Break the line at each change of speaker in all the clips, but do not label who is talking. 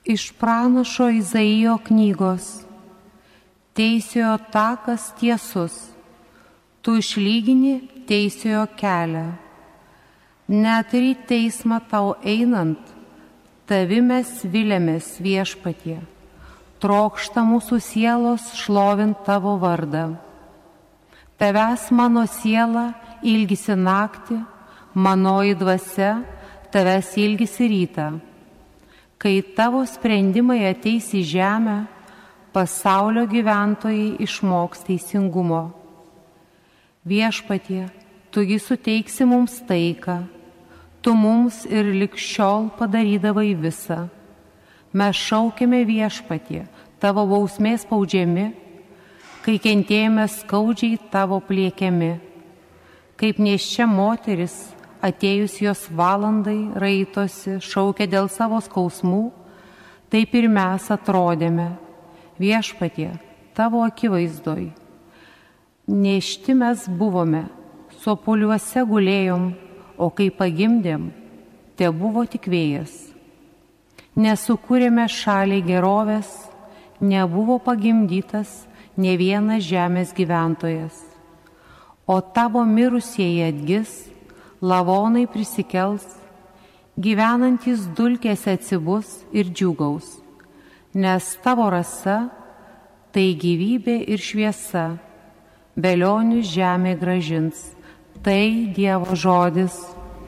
Iš pranašo Izaijo knygos. Teisiojo takas tiesus, tu išlygini teisiojo kelią. Net ir į teismą tau einant, tavi mes viliamės Viešpatie. Trokšta mūsų sielos šlovint tavo vardą. Tavęs mano siela ilgisi naktį, manoji dvasia tavęs ilgisi rytą. Kai tavo sprendimai ateis į žemę, pasaulio gyventojai išmoks teisingumo. Viešpatie, tugi suteiksi mums taiką, tu mums ir lig šiol padarydavai visą. Mes šaukėme Viešpatie, tavo bausmės spaudžiami, kai kentėjome skaudžiai tavo pliekiami. Kaip nėščia moteris, atėjus jos valandai raitosi, šaukia dėl savo skausmų, taip ir mes atrodėme, Viešpatie, tavo akivaizdoj. Nėšti mes buvome, sopuliuose gulėjom, o kai pagimdėm, te buvo tik vėjas. Nesukūrėme šaliai gerovės, nebuvo pagimdytas ne vienas žemės gyventojas. O tavo mirusieji atgis, lavonai prisikels, gyvenantys dulkėse atsibus ir džiūgaus, nes tavo rasa tai gyvybė ir šviesa, velionius žemė gražins, tai Dievo žodis.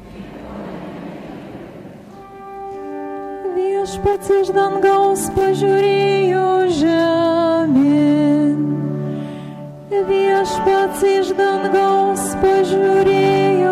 Viešpats iš dangaus pažiūrėjo žemėn, Viešpats iš dangaus pažiūrėjo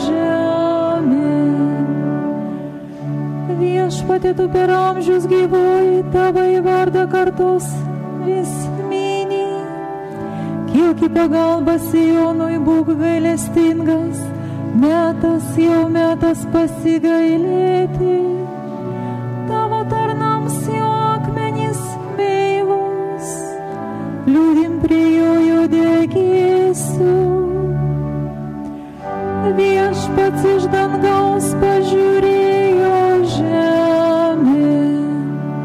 žemėn. Viešpatie, tu per amžius gyvoji, tavai vardą kartos vis mini. Kiek į pagalbą Sionui būk gailestingas, jau metas pasigailėti. Tavo tarnams jo akmenys meilus, liūdim prie jo degėsių. Viešpats iš dangaus pažiūrėjo žemėn.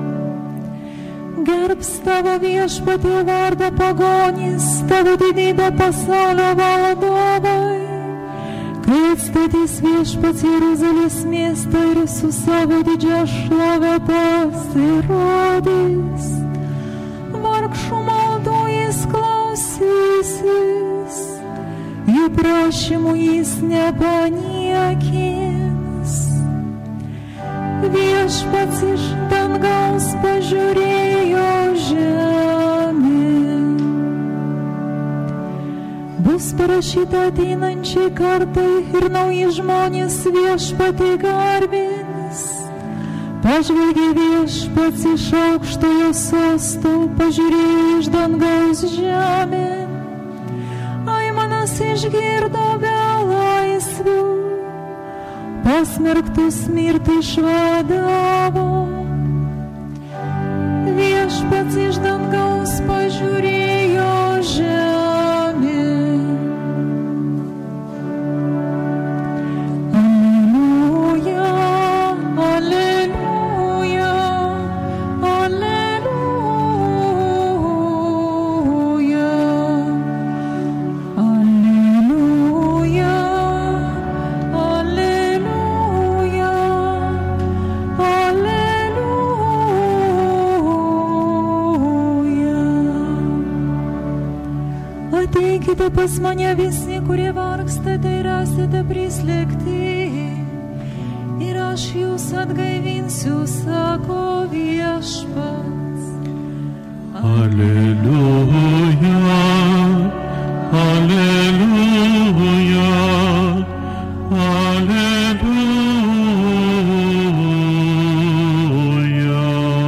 Gerbs tavo Viešpatie vardą pagonys, tavo didybę pasaulio valdovai. Kai atstatys Viešpats Jeruzalės miestą ir su savo didžia šlove pasirodys, vargšų maldų jis klausysis, jų prašymų jis nepaniekins. Viešpats iš dangaus pažiūrėjo žemėn. Bus parašyta ateinančiai kartai ir nauji žmonės Viešpatį garbins. Pažvelgė Viešpats iš aukštojo sosto, pažiūrėjo iš dangaus žemėn. Aimanas išgirdo belaisvių, pasmerktus mirti išvadavo. Viešpats iš dangaus pažiūrėjo žemėn. Ateikite pas mane visi, kurie vargstate ir esate prislėgti, ir aš jūs atgaivinsiu, sako Viešpats.
Alleluja, alleluja, alleluja.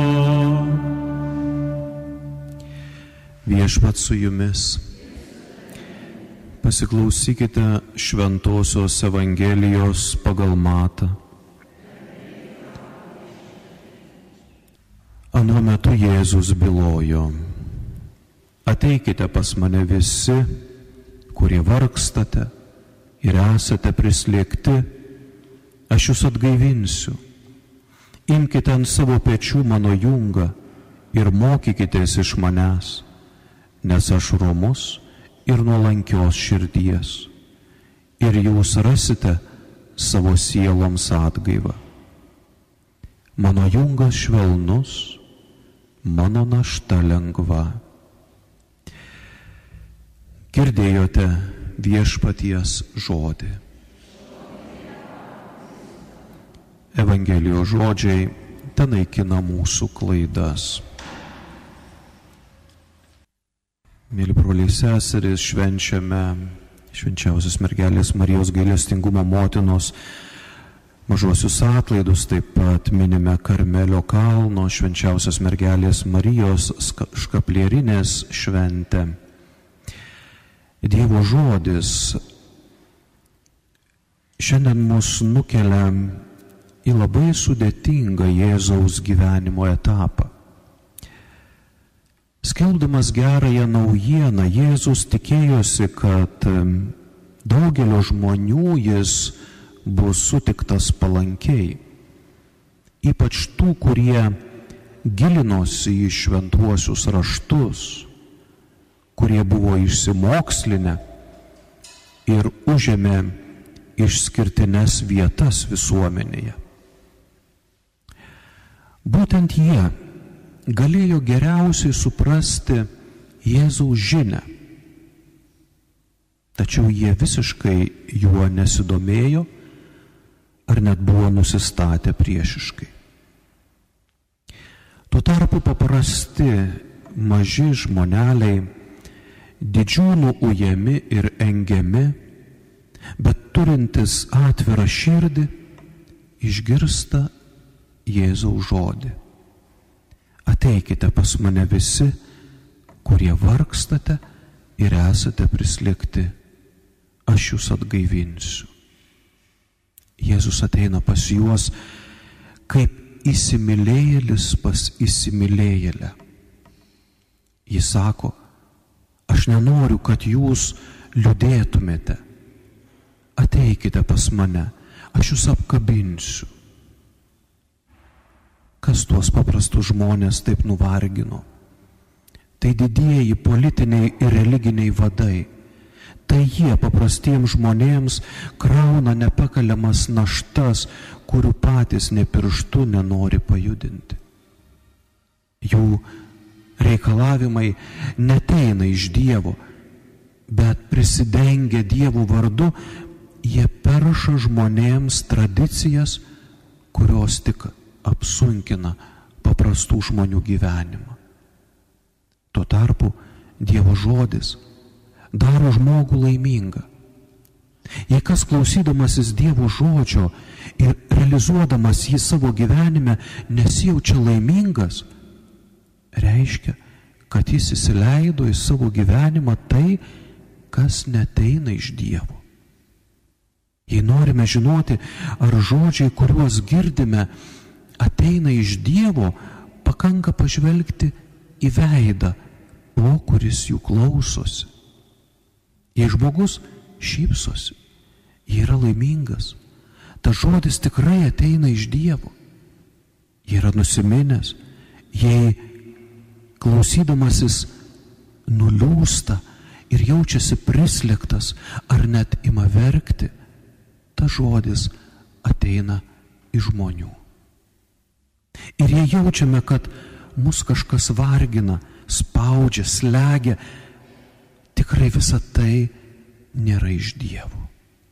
Viešpats su jumis. Pasiklausykite Šventosios Evangelijos pagal Matą. Anuo metu Jėzus bylojo: Ateikite pas mane visi, kurie vargstate ir esate prislėgti, aš jūs atgaivinsiu. Imkite ant savo pečių mano jungą ir mokykitės iš manęs, nes aš romus ir nuolankios širdies, ir jūs rasite savo sieloms atgaivą. Mano jungas švelnus, mano našta lengva. Girdėjote viešpaties žodį. Evangelijos žodžiai tenaikina mūsų klaidas. Mėly broliai seserys, švenčiame švenčiausios mergelės Marijos gailestingumo motinos mažuosius atlaidus, taip pat minime Karmelio kalno švenčiausios mergelės Marijos škaplierinės šventę. Dievo žodis šiandien mus nukelia į labai sudėtingą Jėzaus gyvenimo etapą. Skelbdamas gerąją naujieną, Jėzus tikėjosi, kad daugelio žmonių jis bus sutiktas palankiai, ypač tų, kurie gilinosi į šventuosius raštus, kurie buvo išsimokslinę ir užėmė išskirtines vietas visuomenėje. Būtent jie galėjo geriausiai suprasti Jėzaus žinią, tačiau jie visiškai juo nesidomėjo ar net buvo nusistatę priešiškai. Tuo tarpu paprasti maži žmoneliai, didžiūnų ujami ir engiami, bet turintis atvirą širdį, išgirsta Jėzaus žodį. Ateikite pas mane visi, kurie vargstate ir esate prislėgti, aš jūs atgaivinsiu. Jėzus ateina pas juos kaip įsimylėjėlis pas įsimylėjėlę. Jis sako, aš nenoriu, kad jūs liūdėtumėte. Ateikite pas mane, aš jūs apkabinsiu. Kas tuos paprastus žmonės taip nuvargino? Tai didieji politiniai ir religiniai vadai. Tai jie paprastiems žmonėms krauna nepakeliamas naštas, kurių patys nė pirštu nenori pajudinti. Jų reikalavimai neteina iš Dievo, bet prisidengia Dievo vardu, jie perša žmonėms tradicijas, kurios tik apsunkina paprastų žmonių gyvenimą. Tuo tarpu Dievo žodis daro žmogų laimingą. Jei kas klausydamasis Dievo žodžio ir realizuodamas jį savo gyvenime nesijaučia laimingas, reiškia, kad jis įsileido į savo gyvenimą tai, kas neteina iš Dievo. Jei norime žinoti, ar žodžiai, kuriuos girdime, ateina iš Dievo, pakanka pažvelgti į veidą to, kuris jų klausosi. Jei žmogus šypsosi, jis yra laimingas. Tas žodis tikrai ateina iš Dievo. Jis yra nusiminęs, jei klausydamasis nuliūsta ir jaučiasi prislėgtas ar net ima verkti, tas žodis ateina iš žmonių. Ir jei jaučiame, kad mus kažkas vargina, spaudžia, slegia, tikrai visa tai nėra iš Dievo.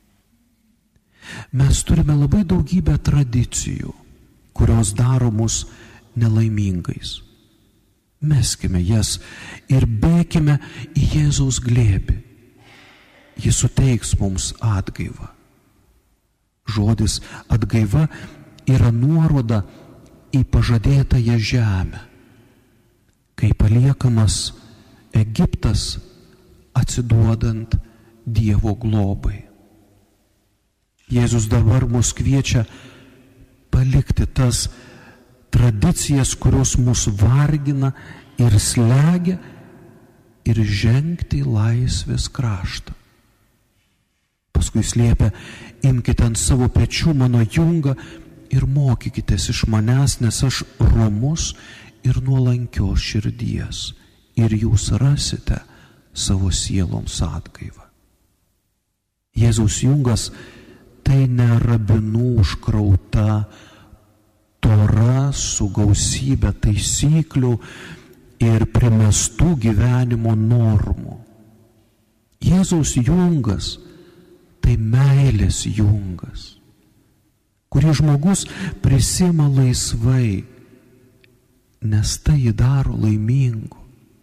Mes turime labai daugybę tradicijų, kurios daro mus nelaimingais. Meskime jas ir bėkime į Jėzaus glėbį. Jis suteiks mums atgaivą. Žodis atgaiva yra nuoroda į pažadėtąją žemę, kai paliekamas Egiptas atsiduodant Dievo globai. Jėzus dabar mus kviečia palikti tas tradicijas, kurios mus vargina ir slegia, ir žengti į laisvės kraštą. Paskui jis liepia, imkite ant savo pečių mano jungą ir mokykitės iš manęs, nes aš romus ir nuolankios širdies, ir jūs rasite savo sieloms atgaivą. Jėzaus jungas tai ne rabinų užkrauta tora su gausybė taisyklių ir primestų gyvenimo normų. Jėzaus jungas tai meilės jungas, kurį žmogus prisima laisvai, nes tai jį daro laimingu.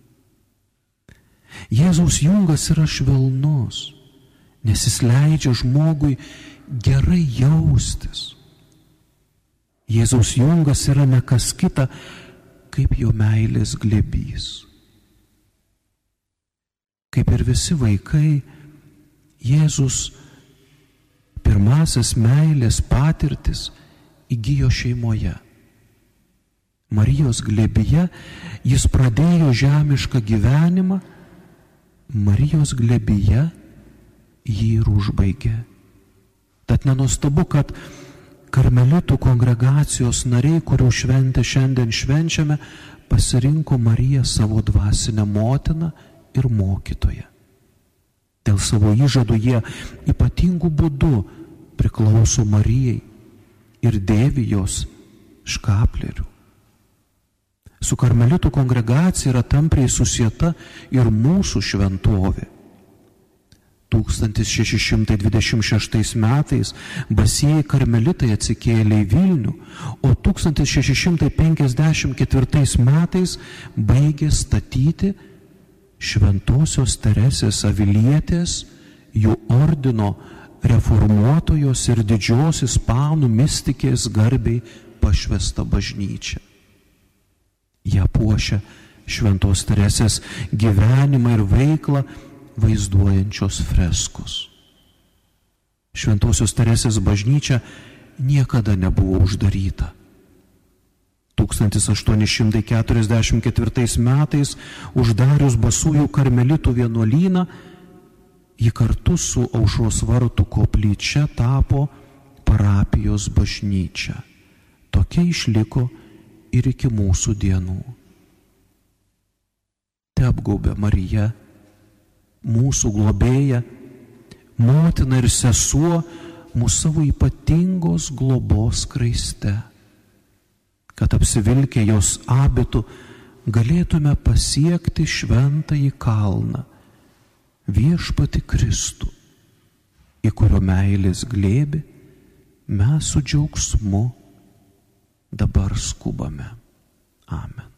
Jėzaus jungas yra švelnus, nes jis leidžia žmogui gerai jaustis. Jėzaus jungas yra ne kas kita, kaip jo meilės glėbys. Kaip ir visi vaikai, Jėzus pirmasis meilės patirtis įgijo šeimoje. Marijos glėbyje jis pradėjo žemišką gyvenimą, Marijos glėbyje jį ir užbaigė. Tad nenuostabu, kad karmelitų kongregacijos nariai, kurių šventę šiandien švenčiame, pasirinko Mariją savo dvasinę motiną ir mokytoją. Dėl savo įžadų jie ypatingų būdų priklauso Marijai ir dėvi jos škaplerių. Su karmelitų kongregacija yra tampriai susieta ir mūsų šventovė. 1626 metais basieji karmelitai atsikėlė į Vilnių, o 1654 metais baigė statyti Šventosios Teresės Avilietės, jų ordino reformuotojos ir didžios ispanų mistikės garbiai pašvęstą bažnyčią. Ją puošia Šventos Teresės gyvenimą ir veiklą vaizduojančios freskos. Šventosios Teresės bažnyčia niekada nebuvo uždaryta. 1844 metais uždarius Basųjų karmelitų vienuolyną, ji kartu su Aušros vartų koplyčia tapo parapijos bažnyčia. Tokia išliko ir iki mūsų dienų. Teapgaubia Marija, mūsų globėja, motina ir sesuo, mūsų savo ypatingos globos skraiste, kad apsivilkę jos abitu galėtume pasiekti šventąjį kalną, viešpatį Kristų, į kurio meilės glėbį mes su džiaugsmu dabar skubame. Amen.